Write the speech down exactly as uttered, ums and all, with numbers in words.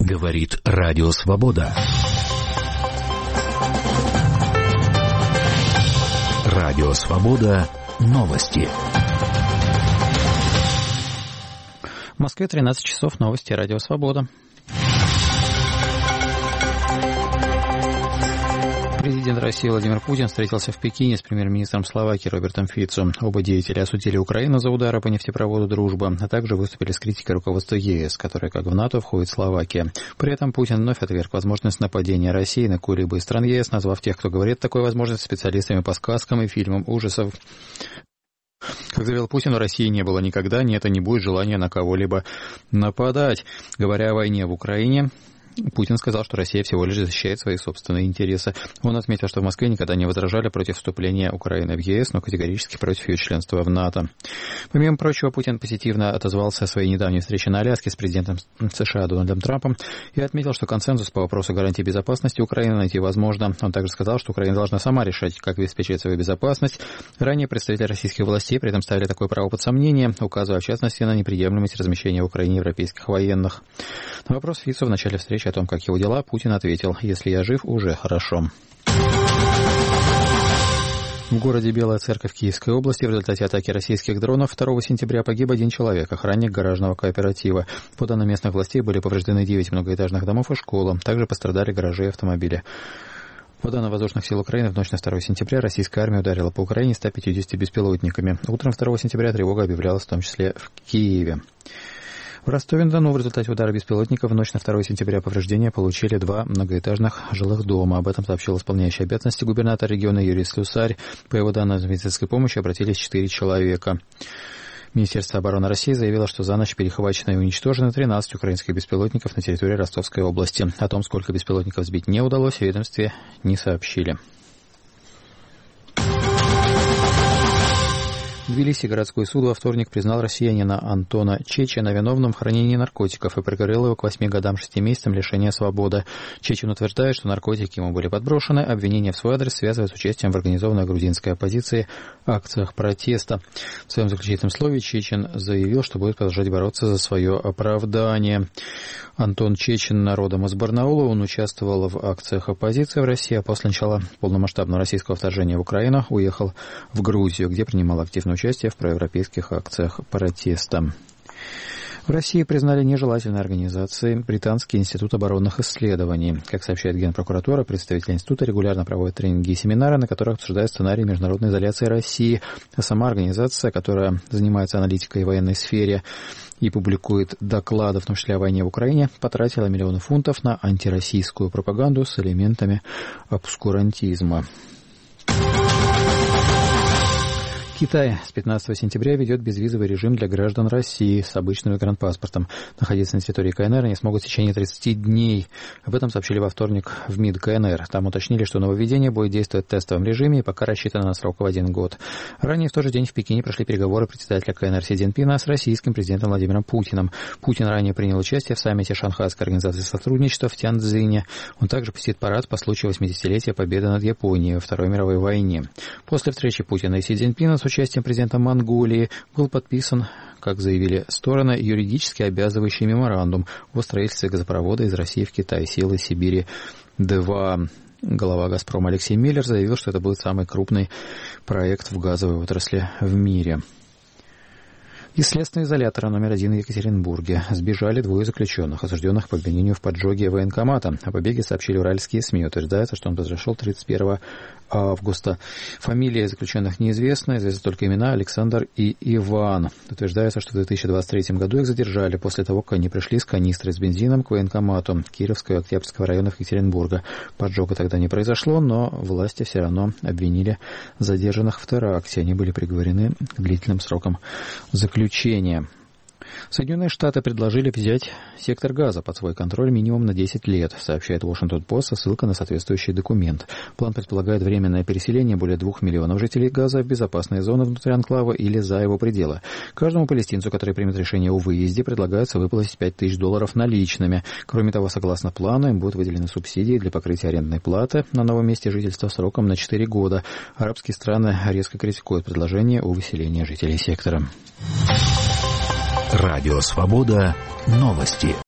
Говорит Радио Свобода. Радио Свобода. Новости. В Москве тринадцать часов, новости Радио Свобода. Президент России Владимир Путин встретился в Пекине с премьер-министром Словакии Робертом Фицо. Оба деятеля осудили Украину за удары по нефтепроводу «Дружба», а также выступили с критикой руководства ЕС, которое, как в НАТО, входит Словакия. При этом Путин вновь отверг возможность нападения России на какую-либо из стран ЕС, назвав тех, кто говорит о такой возможности, специалистами по сказкам и фильмам ужасов. Как заявил Путин, у России не было никогда, нет и не будет желания на кого-либо нападать. Говоря о войне в Украине, Путин сказал, что Россия всего лишь защищает свои собственные интересы. Он отметил, что в Москве никогда не возражали против вступления Украины в ЕС, но категорически против ее членства в НАТО. Помимо прочего, Путин позитивно отозвался о своей недавней встрече на Аляске с президентом США Дональдом Трампом и отметил, что консенсус по вопросу гарантии безопасности Украины найти возможно. Он также сказал, что Украина должна сама решать, как обеспечить свою безопасность. Ранее представители российских властей при этом ставили такое право под сомнение, указывая в частности на неприемлемость размещения в Украине европейских военных. На вопрос Фицо в начале встречи о том, как его дела, Путин ответил: «Если я жив, уже хорошо». В городе Белая Церковь Киевской области в результате атаки российских дронов второго сентября погиб один человек, охранник гаражного кооператива. По данным местных властей, были повреждены девять многоэтажных домов и школа. Также пострадали гаражи и автомобили. По данным воздушных сил Украины, в ночь на второе сентября российская армия ударила по Украине ста пятьюдесятью беспилотниками. Утром второго сентября тревога объявлялась в том числе в Киеве. В Ростове-на-Дону в результате удара беспилотников в ночь на второе сентября повреждения получили два многоэтажных жилых дома. Об этом сообщил исполняющий обязанности губернатора региона Юрий Слюсарь. По его данным, за медицинской помощью обратились четыре человека. Министерство обороны России заявило, что за ночь перехвачено и уничтожено тринадцать украинских беспилотников на территории Ростовской области. О том, сколько беспилотников сбить не удалось, в ведомстве не сообщили. В Тбилиси городской суд во вторник признал россиянина Антона Чечена виновным в хранении наркотиков и приговорил его к восьми годам шести месяцам лишения свободы. Чечен утверждает, что наркотики ему были подброшены, обвинения в свой адрес связывают с участием в организованной грузинской оппозиции акциях протеста. В своем заключительном слове Чечен заявил, что будет продолжать бороться за свое оправдание. Антон Чечен родом из Барнаула, он участвовал в акциях оппозиции в России, а после начала полномасштабного российского вторжения в Украину уехал в Грузию, где принимал активное участие в проевропейских акциях протеста. В России признали нежелательной организацией Британский институт оборонных исследований. Как сообщает Генпрокуратура, представители института регулярно проводят тренинги и семинары, на которых обсуждают сценарий международной изоляции России. А сама организация, которая занимается аналитикой в военной сфере и публикует доклады, в том числе о войне в Украине, потратила миллионы фунтов на антироссийскую пропаганду с элементами обскурантизма. Китай с пятнадцатого сентября ведет безвизовый режим для граждан России с обычным загранпаспортом. Находиться на территории КНР они смогут в течение тридцати дней. Об этом сообщили во вторник в МИД КНР. Там уточнили, что нововведение будет действовать в тестовом режиме и пока рассчитано на срок в один год. Ранее в тот же день в Пекине прошли переговоры председателя КНР Си Цзиньпина с российским президентом Владимиром Путиным. Путин ранее принял участие в саммите Шанхайской организации сотрудничества в Тяньцзине. Он также посетит парад по случаю восьмидесятилетия победы над Японией во Второй мировой войне. После встречи Путина и Си Цзиньпина с участием президента Монголии был подписан, как заявили стороны, юридически обязывающий меморандум о строительстве газопровода из России в Китай «Силы Сибири-два». Глава «Газпрома» Алексей Миллер заявил, что это будет самый крупный проект в газовой отрасли в мире. Из следственного изолятора номер один в Екатеринбурге сбежали двое заключенных, осужденных по обвинению в поджоге военкомата. О побеге сообщили уральские СМИ. Утверждается, что он произошел тридцать первого августа. Фамилии заключенных неизвестны, известны только имена Александр и Иван. Утверждается, что в две тысячи двадцать третьем году их задержали после того, как они пришли с канистрой с бензином к военкомату Кировского и Октябрьского районов Екатеринбурга. Поджога тогда не произошло, но власти все равно обвинили задержанных в теракте. Они были приговорены к длительным срокам заключения. Соединенные Штаты предложили взять сектор Газа под свой контроль минимум на десять лет, сообщает Washington-Post со ссылкой на соответствующий документ. План предполагает временное переселение более двух миллионов жителей Газа в безопасные зоны внутри анклава или за его пределы. Каждому палестинцу, который примет решение о выезде, предлагается выплатить пять тысяч долларов наличными. Кроме того, согласно плану, им будут выделены субсидии для покрытия арендной платы на новом месте жительства сроком на четыре года. Арабские страны резко критикуют предложение о выселении жителей сектора. Радио Свобода. Новости.